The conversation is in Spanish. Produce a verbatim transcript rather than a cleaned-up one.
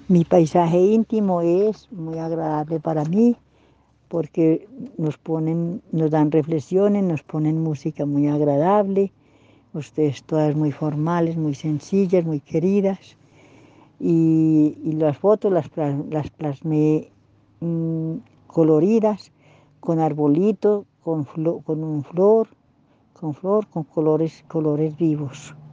Mi paisaje íntimo es muy agradable para mí porque nos ponen, nos dan reflexiones, nos ponen música muy agradable, ustedes todas muy formales, muy sencillas, muy queridas. Y, y las fotos las, pla- las plasmé mm, coloridas, con arbolito, con, flo- con un flor, con flor, con colores, colores vivos.